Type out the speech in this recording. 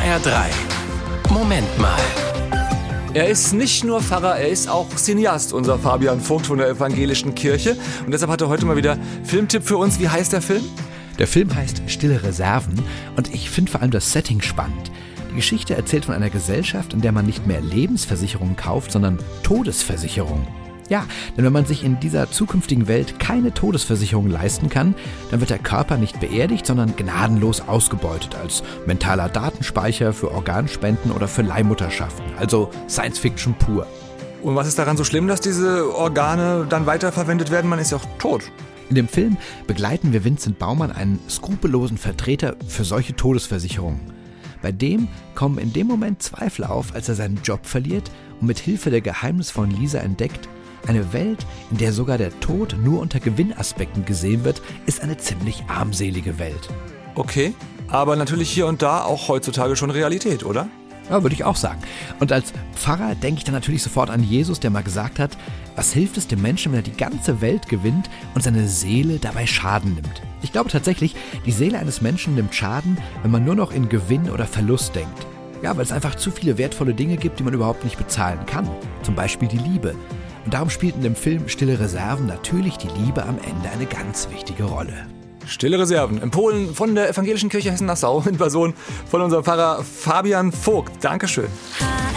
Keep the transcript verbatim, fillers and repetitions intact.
R drei. Moment mal. Er ist nicht nur Pfarrer, er ist auch Cineast, unser Fabian Vogt von der Evangelischen Kirche. Und deshalb hat er heute mal wieder Filmtipp für uns. Wie heißt der Film? Der Film heißt Stille Reserven und ich finde vor allem das Setting spannend. Die Geschichte erzählt von einer Gesellschaft, in der man nicht mehr Lebensversicherungen kauft, sondern Todesversicherungen. Ja, denn wenn man sich in dieser zukünftigen Welt keine Todesversicherung leisten kann, dann wird der Körper nicht beerdigt, sondern gnadenlos ausgebeutet als mentaler Datenspeicher für Organspenden oder für Leihmutterschaften. Also Science Fiction pur. Und was ist daran so schlimm, dass diese Organe dann weiterverwendet werden? Man ist ja auch tot. In dem Film begleiten wir Vincent Baumann, einen skrupellosen Vertreter für solche Todesversicherungen. Bei dem kommen in dem Moment Zweifel auf, als er seinen Job verliert und mit Hilfe der geheimnisvollen Lisa entdeckt, eine Welt, in der sogar der Tod nur unter Gewinnaspekten gesehen wird, ist eine ziemlich armselige Welt. Okay, aber natürlich hier und da auch heutzutage schon Realität, oder? Ja, würde ich auch sagen. Und als Pfarrer denke ich dann natürlich sofort an Jesus, der mal gesagt hat, was hilft es dem Menschen, wenn er die ganze Welt gewinnt und seine Seele dabei Schaden nimmt? Ich glaube tatsächlich, die Seele eines Menschen nimmt Schaden, wenn man nur noch in Gewinn oder Verlust denkt. Ja, weil es einfach zu viele wertvolle Dinge gibt, die man überhaupt nicht bezahlen kann. Zum Beispiel die Liebe. Und darum spielt in dem Film Stille Reserven natürlich die Liebe am Ende eine ganz wichtige Rolle. Stille Reserven, empfohlen von der Evangelischen Kirche Hessen-Nassau in Person von unserem Pfarrer Fabian Vogt. Dankeschön.